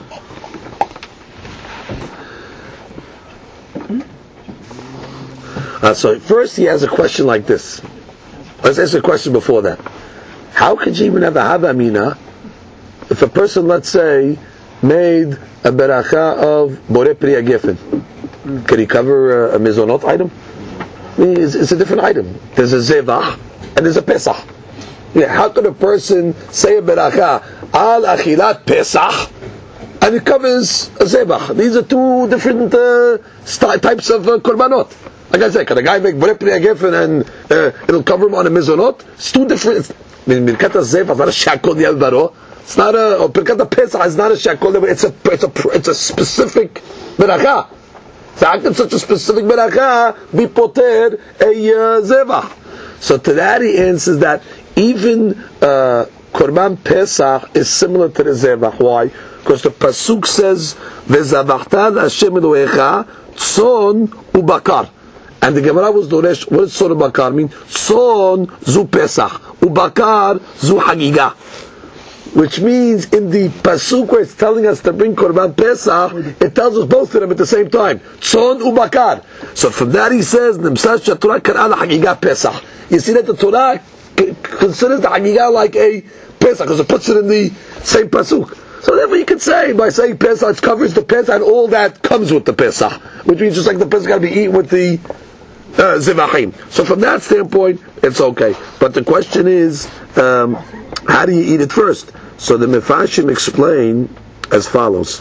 So first he has a question like this. Let's ask a question before that. How could you even have a hava amina if a person, let's say, made a beracha of borei pri gefen? Can he cover a mizonot item? I mean, it's a different item. There's a zevach and there's a pesach. Yeah, how could a person say a beracha al achilat pesach and it covers a zebach? These are two different types of korbanot. Like I said, can a guy make borei pri gefen and it'll cover him on a mizonot? It's two different. I mean, Birkat HaZevach is not a shakol yal baro. It's not a, or Birkat HaPesach is not a shakol. It's a specific beracha. So how can such a specific beracha be poter a zevach? So to that he answers that even Korban Pesach is similar to the zevach. Why? Because the pasuk says "V'zavachta Hashem Elohecha tzon ubakar," and the Gemara was doresh. What does tzon ubakar mean? Tzon zu Pesach, ubakar zu Hagigah. Which means in the pasuk where it's telling us to bring Korban Pesach, it tells us both of them at the same time. Tzon ubakar. So from that he says, Nimsas Torah Kar'al Hagigah Pesach. You see that the Torah considers the Hagigah like a Pesach because it puts it in the same pasuk. So therefore you could say, by saying Pesach, it covers the Pesach and all that comes with the Pesach. Which means just like the Pesach got to be eaten with the Zevachim. So from that standpoint, it's okay. But the question is, how do you eat it first? So the Mefarshim explain as follows.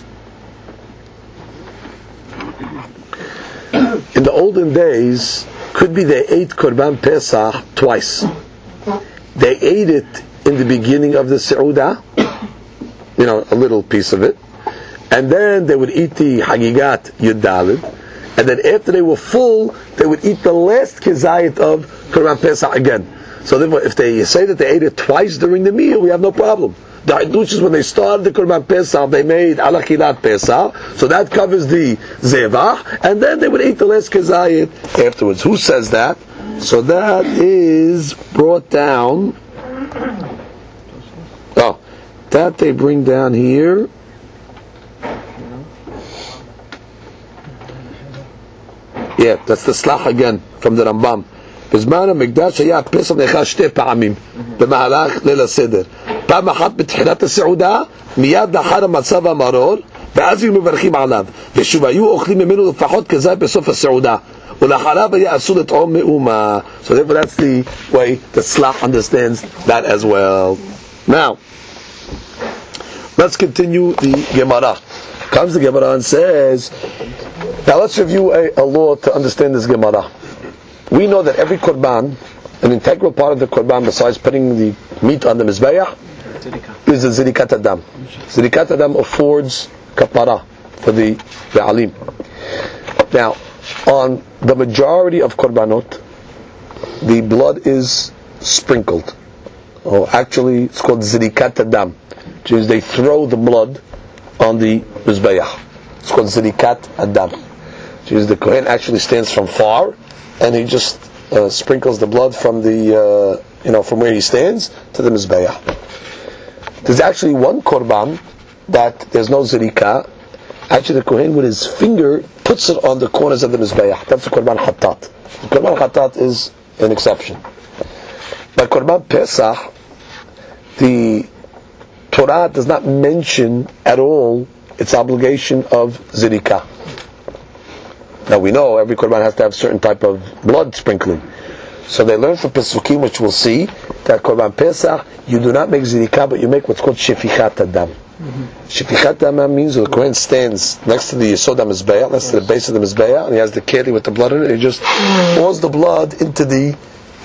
In the olden days, could be they ate Korban Pesach twice. They ate it in the beginning of the Seudah, a little piece of it, and then they would eat the Hagigat Yud Daled, and then after they were full, they would eat the last Kezayit of Korban Pesach again. So therefore, if they say that they ate it twice during the meal, we have no problem. The Hidush is when they started the Korban Pesach, they made Alachilat Pesach, so that covers the Zevach, and then they would eat the last Kezayit afterwards. Who says that? So that is brought down. Oh, that they bring down here. Yeah, that's the Slach again from the Rambam. בזמן המקדש היה הפסח נאכל שתי פעמים במהלך ליל הסדר. פעם אחת בתחילת הסעודה, מיד לאחר המצב המרור, ואז היו מברכים עליו. ושוב היו אוכלים ממנו לפחות כזית בסוף הסעודה. ולאחריו היה אסור לטעום מאומה. So therefore that's the way the Slach understands that as well. Now, let's continue the Gemara. Comes the Gemara and says, now let's review a law to understand this Gemara. We know that every Korban, an integral part of the Korban besides putting the meat on the Mizbeach, is the Zirikat Adam. Zirikat Adam affords kapara for the Alim. Now, on the majority of Korbanot, the blood is sprinkled. Or actually, it's called Zirikat Adam, which is they throw the blood on the Mizbeach. It's called Zirikat Adam. Which is the Kohen actually stands from far, and he just sprinkles the blood from the from where he stands to the Mizbeach. There's actually one Korban that there's no Zirika. Actually, the Kohen with his finger puts it on the corners of the Mizbeach. That's the Korban Hatat. The Korban Hatat is an exception. By Korban Pesach, the Torah does not mention at all its obligation of Zirika. Now we know every Korban has to have certain type of blood sprinkling. So they learn from Pesukim, which we'll see, that Korban Pesach, you do not make Zirika, but you make what's called Shefichat Adam. Shefichat Adam means the Kohen stands next to the Yesod HaMizbeach, next to the base of the Mizbeach, and he has the keli with the blood in it, and he just pours the blood into the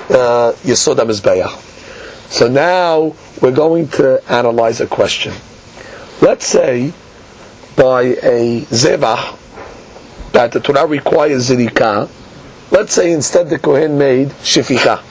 Yesod HaMizbeach. So now we're going to analyze a question. Let's say by a Zevach, that the Torah requires Zirika, let's say instead the Kohen made Sheficha.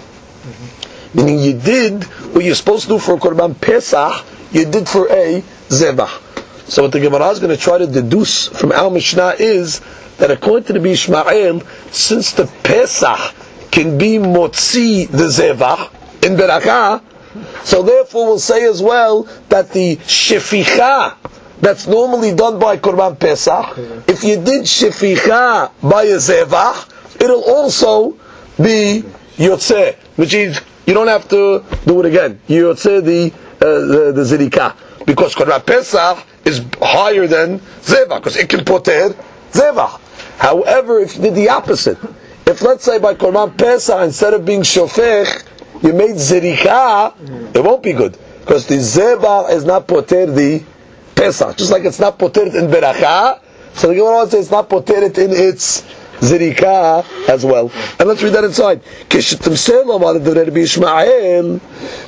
Meaning you did what you're supposed to do for Korban Pesach, you did for a Zebach. So what the Gemara is going to try to deduce from our Mishnah is that according to the Bishmael, since the Pesach can be Motzi the Zebach in Berakah, so therefore we'll say as well that the Sheficha that's normally done by Korban Pesach, if you did Sheficha by a Zevach, it'll also be Yotzeh, which is, you don't have to do it again. You Yotzeh the Zirika. Because Korban Pesach is higher than Zevach, because it can poter Zevach. However, if you did the opposite, if let's say by Korban Pesach, instead of being Shofech, you made Zirika, it won't be good. Because the Zevach is not poter the Pesach, just like it's not poteret in Beracha, so the Gemara wants to say it's not poteret in its Zirika as well. And let's read that inside. Kishetimsel Amar Devei Rabbi Yishmael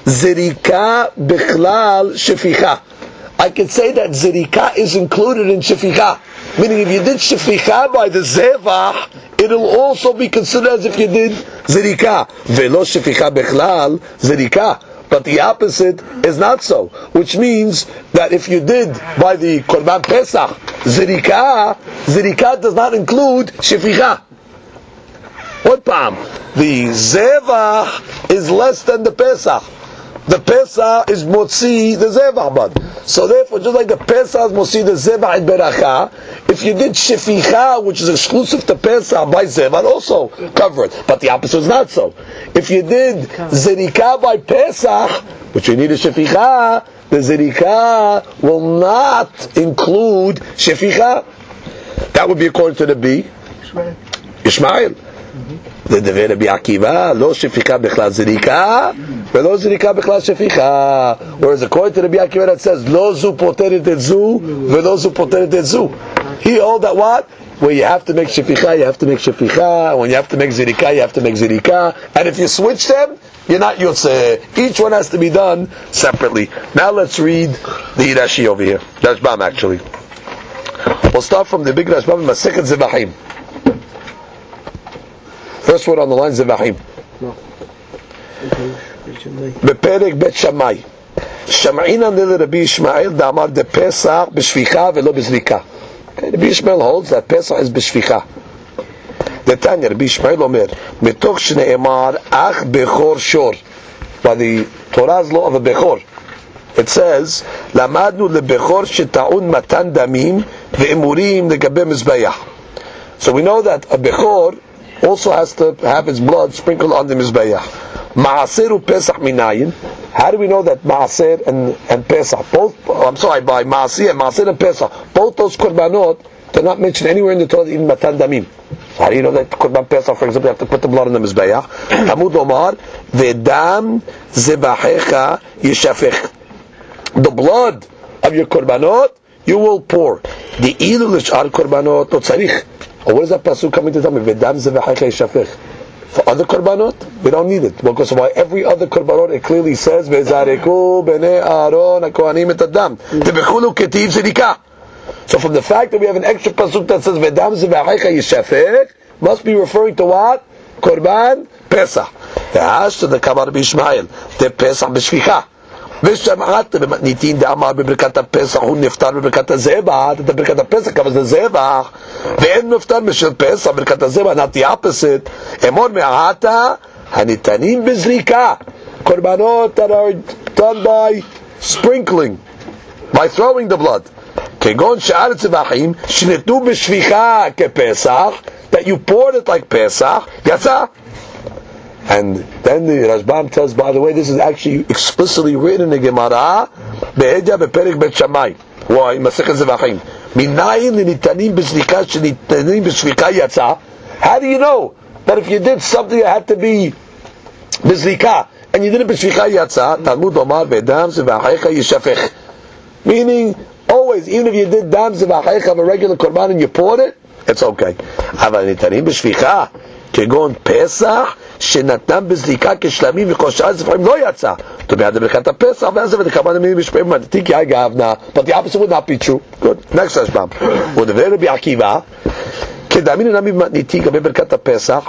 Zirika Bichlal Sheficha. I could say that Zirika is included in Sheficha. Meaning if you did Sheficha by the Zevach, it'll also be considered as if you did Zirika. Velo Sheficha Bichlal Zirika. But the opposite is not so, which means that if you did by the Korban Pesach Zirika does not include Sheficha. What palm? The Zevach is less than the Pesach. The Pesach is Motzi the Zevach bud. So therefore, just like the Pesach is Motzi the Zevach in Beracha, if you did Sheficha, which is exclusive to Pesach by Zevach, also cover it. But the opposite is not so. If you did Zirika by Pesach, which you need a Sheficha, the Zirika will not include Sheficha. That would be according to the B. Ishmael. The Devei Rabbi Akiva, lo Sheficha b'chlal Zirika, ולא זריקה בכלל שפיכה. Whereas according to Rabbi Akiva that says, לא זו פותרת את זו, ולא זו פותרת את זו. He hold that what? Where you have to make sheficha, you have to make sheficha. When you have to make zirika, you have to make zirika. And if you switch them, you're not yotzeh. Each one has to be done separately. Now let's read the Rashi over here. Rashbam actually. We'll start from the big Rashbam in Masechet Zevachim. First word on the line, Zevachim. Beperek Bet Shammai. Shama'ina nil Rabbi Ishmael da'amar de Pesach b'shvicha velo b'zrika. Okay, Rabbi Ishmael holds that Pesach is b'shvicha. The Tanya, Rabbi Ishmael Omer, mitoch shne'emar ach bechor shor. By the Torah's law of a bechor, it says, lamadnu lebechor sheta'un matan damim ve'emurim legabe mizbeach. So we know that a bechor also has to have his blood sprinkled on the mizbeach. Ma'aser Pesach minayin. How do we know that Ma'aser and Pesach, by Ma'aser and Pesach, both those korbanot, they're not mentioned anywhere in the Torah, even Matan Damim. How do you know that Korban Pesach, for example, you have to put the blood on the Mizbeach? Amud Omar, Vedam Zebachecha Yeshafech. The blood of your korbanot, you will pour. The ilu l'shar korbanot, no tzarich. Or what is that pasuk coming to tell me? Vedam Zebachecha Yeshafech. For other korbanot, we don't need it. Because why every other korbanot, it clearly says, Vezareku b'nei Aaron ha'kohanim et adam. Tebechulu ketiv zedika. So from the fact that we have an extra pasuk that says, Vedam zevachecha yishafech, must be referring to what? Korban Pesach. Ha'ash to the Kamar b'Ishmael. The Pesach b'shvicha. ושמעת במתניתין דאמר בברכת הפסח הוא נפטר בברכת הזבח, את ברכת הפסח covers the זבח, ואין נפטר בשל פסח, ברכת הזבח, not the opposite. אמור מעתה הניתנים בזריקה, קורבנות that are done by sprinkling, by throwing the blood, כגון שאר צבחים שניתנו בשפיכה כפסח, that you poured it like Pesach, יצא. And then the Rashbam tells, by the way, this is actually explicitly written in the Gemara, Be'edya be'perek Bet Shammai. Why? Masechet Zevachim. Minayin l'nitanim b'zrika shenitanim b'shvika yatsa. How do you know that if you did something that had to be b'zrika, and you did it b'shvika yatsa, Talmud Omar be'dam zevachecha yishafech. Meaning, always, even if you did dam zevachecha of a regular korban and you poured it, it's okay. Aval nitanim b'shvika, כגון פסח שנתן בזריקה כשלמים וכל שאר זפרים לא יצא. תביעת ברכת הפסח ואז זה וכמה נמינים משפעים מתיק יאי גאבנה, but the opposite would not be true. Good. Next Rashbam. ודבר רבי עקיבא כדאמין נמינים מתניתיק לגבי ברכת הפסח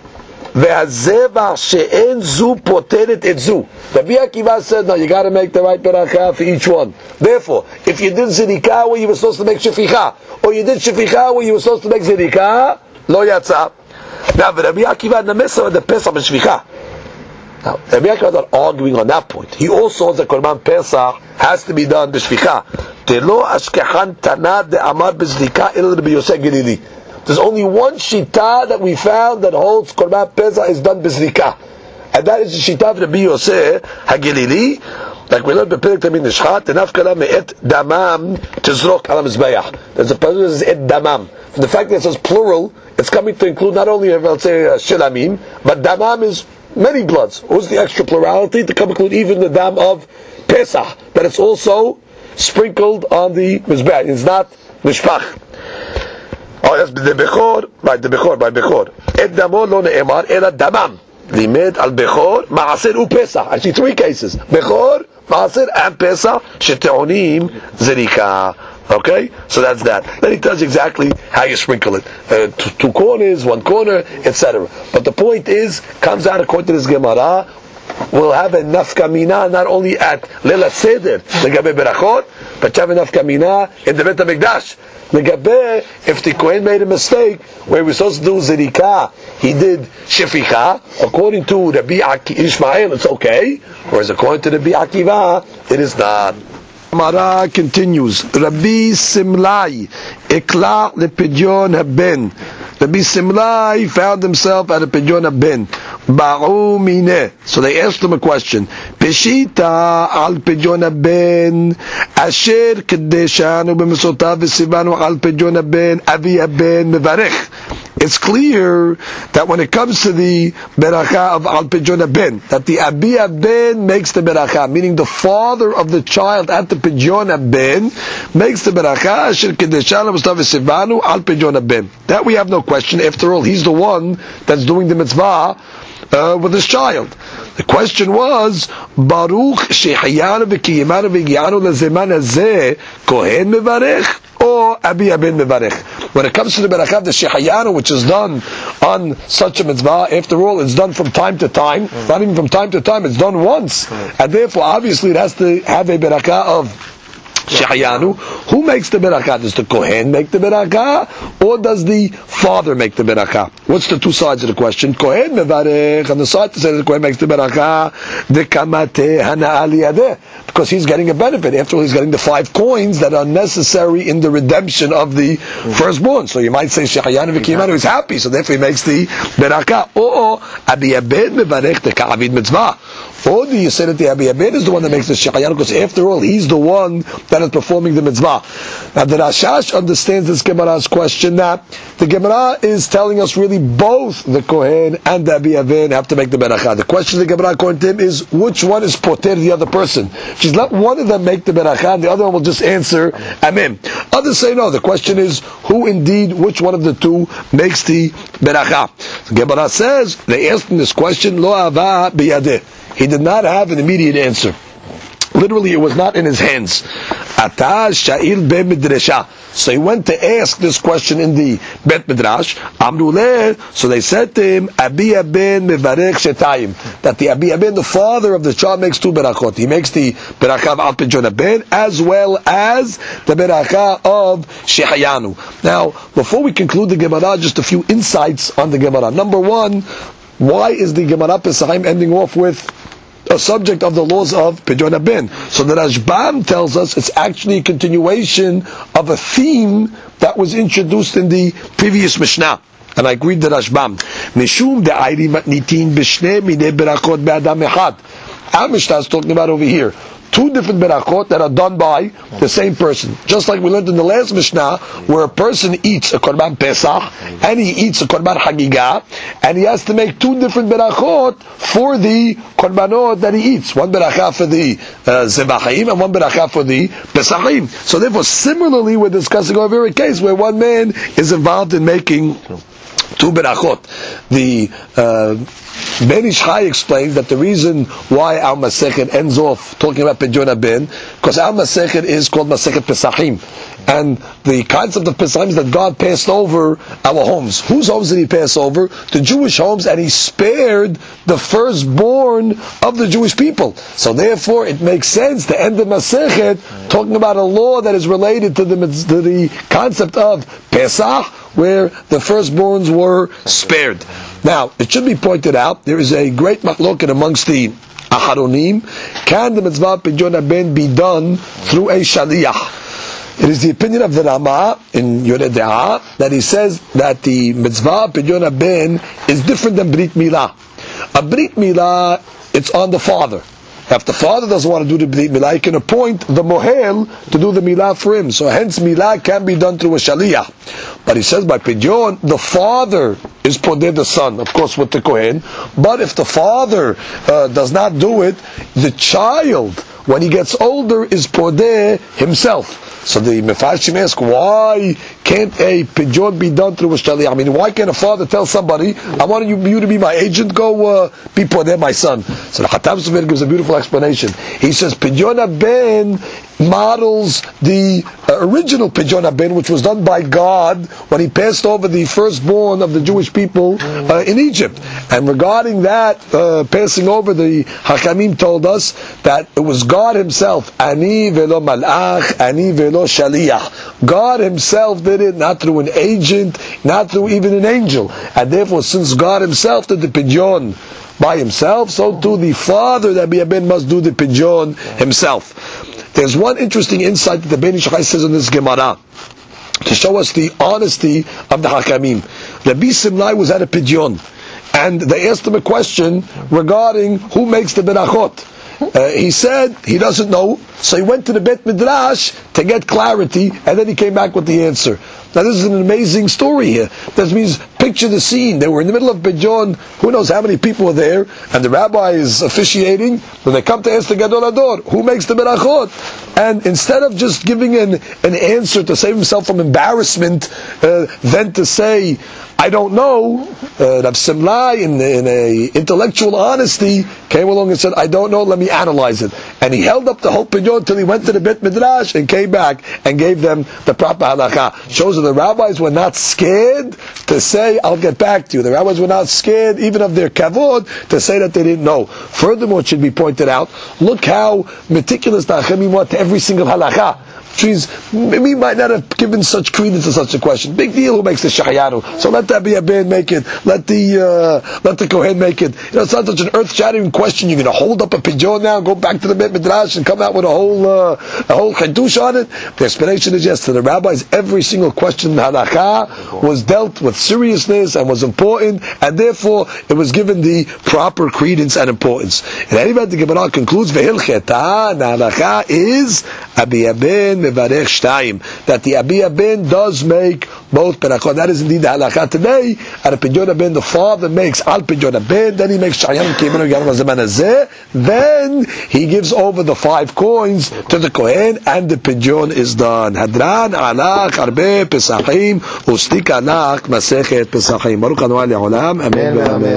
והזבח שאין זו פותרת את זו. רבי עקיבא said, no, you got to make the right ברכה for each one. Therefore, if you did zirika where you were supposed to make שפיכה, or you did שפיכה where you were supposed to make zirika, לא יצא. Now, Rabbi Akiva Namesa the Pesach b'shvicha. Now, Rabbi Akiva is not arguing on that point. He also says that Korban Pesach has to be done b'shvicha. Telo ashkechan tana de'amar b'zrika il Rabbi Yosef Gilili. There's only one shita that we found that holds Korban Pesach is done b'zrika, and that is the shita of Rabbi Yosef Hagilili. Like we learned b'perek Tamid Nishchat, tenafkala me'et damam tizrok ala mizbeach. There's a person that says et damam. From the fact that it says plural, it's coming to include not only, let's say, shilamim, but damam is many bloods. Who's the extra plurality to come include even the dam of Pesach, that it's also sprinkled on the mizbeach. It's not mishpach. Oh, yes, the bechor, right, the bechor, by bechor. Et damo lo ne'emar, ela damam. Limed al bechor, ma'aser u Pesach. Actually, three cases. Bechor, ma'aser, and Pesach, shete'onim zerika. Okay, so that's that. Then he tells you exactly how you sprinkle it. Two corners, one corner, etc. But the point is, comes out according to this Gemara, we'll have a nafka mina not only at Leila Seder, legabe berachot, but you have a nafka mina in the Bet HaMikdash. Legabe, if the Kohen made a mistake, where we're supposed to do zirika, he did sheficha, according to Rabbi Ishmael, it's okay, whereas according to Rabbi Akiva, it is not. Gemara continues. Rabbi Simlai ikla lepidyon haben. Rabbi Simlai found himself at a pidyon haben. Ba'u mineh. So they asked him a question. Peshita al pidyon ben asher kedeshanu b'mesotav v'sivanu al pidyon ben avi ben mevarech. It's clear that when it comes to the beracha of al pidyon ben, that the abi ben makes the beracha, meaning the father of the child at the pidyon ben makes the beracha asher kedeshanu b'mesotav v'sivanu al pidyon ben. That we have no question. After all, he's the one that's doing the mitzvah with his child. The question was, Baruch shehayanu v'kiyimanu v'yanu lezeman hazeh kohen mevarech or abi ben mevarech. When it comes to the beracha of the shehayanu, which is done on such a mitzvah, after all, it's done from time to time. Not even from time to time, it's done once, and therefore, obviously, it has to have a beracha of Shehayanu. Who makes the beracha? Does the Kohen make the beracha, or does the father make the beracha? What's the two sides of the question? Kohen mevarech, on the side to say that the Kohen makes the beracha, the kamate hana'al yadeh, because he's getting a benefit. After all, he's getting the 5 coins that are necessary in the redemption of the firstborn. So you might say Shehayanu v'kiyimanu is happy, so therefore he makes the beracha. Or abi abed mevarech the ka'avid mitzvah. Or do you say that the Abi Abed is the one that makes the Shehayanu, because after all, he's the one that is performing the mitzvah. Now the Rashash understands this Gemara's question that the Gemara is telling us really both the Kohen and the Abi Abed have to make the beracha. The question the Gemara according to him is which one is poter the other person. She's let one of them make the beracha, and the other one will just answer Amen. Others say no. The question is who indeed, which one of the two makes the beracha. The Gemara says they asked him this question, Lo ava biyadeh. He did not have an immediate answer. Literally, it was not in his hands. Atah sha'il be midrasha. So he went to ask this question in the Bet Midrash. Amru leh. So they said to him, Abi ben mevarech shetayim. That the Abi ben, the father of the child, makes 2 berachot. He makes the beracha of al pidyon ben as well as the beracha of Shehayanu. Now, before we conclude the Gemara, just a few insights on the Gemara. Number one, why is the Gemara Pesachim ending off with a subject of the laws of Pidyon Ben? So the Rashbam tells us it's actually a continuation of a theme that was introduced in the previous Mishnah. And I agreed with Rashbam. Mishum de'ayri matnitin b'shnei minei berakot be'adam echad. Our Mishnah is talking about over here 2 different berachot that are done by the same person. Just like we learned in the last Mishnah, where a person eats a Korban Pesach, and he eats a Korban Hagigah, and he has to make 2 different berachot for the Korbanot that he eats. One beracha for the Zebachim, and one beracha for the Pesachim. So therefore, similarly, we're discussing over here a case where one man is involved in making 2 berachot. The Ben Ish Chai explains that the reason why our Masechet ends off talking about Pidyon Ben, because our Masechet is called Masechet Pesachim. And the concept of Pesachim is that God passed over our homes. Whose homes did He pass over? The Jewish homes, and He spared the firstborn of the Jewish people. So therefore, it makes sense to end the Masechet talking about a law that is related to the concept of Pesach, where the firstborns were spared. Now, it should be pointed out, there is a great machloket amongst the Aharonim. Can the mitzvah Pidyon Ben be done through a shaliach? It is the opinion of the Rama in Yoreh De'ah that he says that the mitzvah Pidyon Ben is different than Brit Milah. A Brit Milah, it's on the father. If the father doesn't want to do the Brit Milah, he can appoint the Mohel to do the Milah for him. So hence Milah can be done through a Shaliyah. But he says by Pidyon, the father is podeh the son, of course with the Kohen. But if the father does not do it, the child, when he gets older, is podeh himself. So the Mefarshim ask, why can't a pidyon be done through a shaliach? I mean, why can't a father tell somebody, I want you to be my agent, go be podeh my son? So the Khatam Sofer gives a beautiful explanation. He says, Pidyon Ben models the original Pidyon Ben, which was done by God when He passed over the firstborn of the Jewish people in Egypt. And regarding that passing over, the Hakamim told us that it was God Himself, Ani velo malach, Ani velo shaliach. God Himself did it, not through an agent, not through even an angel. And therefore, since God Himself did the Pidyon by Himself, so too the father that Abi Ben must do the Pidyon himself. There's one interesting insight that the Ben Ish Chai says in this Gemara to show us the honesty of the Hakamim. Rabbi Simlai was at a Pidyon, and they asked him a question regarding who makes the berachot. He said he doesn't know, so he went to the Bet Midrash to get clarity, and then he came back with the answer. Now this is an amazing story here. That means, picture the scene. They were in the middle of Bijon, who knows how many people were there, and the rabbi is officiating, when they come to ask the Gadol Hador, who makes the berachot? And instead of just giving an answer to save himself from embarrassment, then to say, I don't know, Rav Simlai in a intellectual honesty came along and said, I don't know, let me analyze it. And he held up the whole pidyon until he went to the Bet Midrash and came back and gave them the proper halakha. Shows that the rabbis were not scared to say, I'll get back to you. The rabbis were not scared, even of their kavod, to say that they didn't know. Furthermore, it should be pointed out, look how meticulous the Hachamim were to every single halakha. We might not have given such credence to such a question. Big deal who makes the shahayanu. So let that be a band make it. Let the kohen make it. It's not such an earth-shattering question. You're going to hold up a pidyon now, go back to the Bet Midrash, and come out with a whole chedush on it. The explanation is yes. To the rabbis, every single question in halakha was dealt with seriousness and was important, and therefore it was given the proper credence and importance. In any event, the Gemara concludes vehilcheta. Halakha is abiyabin mevarech shtayim, that the abiyabin does make both berachot. That is indeed the halakha today. At a pidyon ben, the father makes al pidyon ben, then he makes shayan kimenu yam zaman hazeh, then he gives over the 5 coins to the kohen, and the pidyon is done. Hadran alach arbe pesachim ustik alach masechet pesachim. Baruch Adonai le'olam. Amen.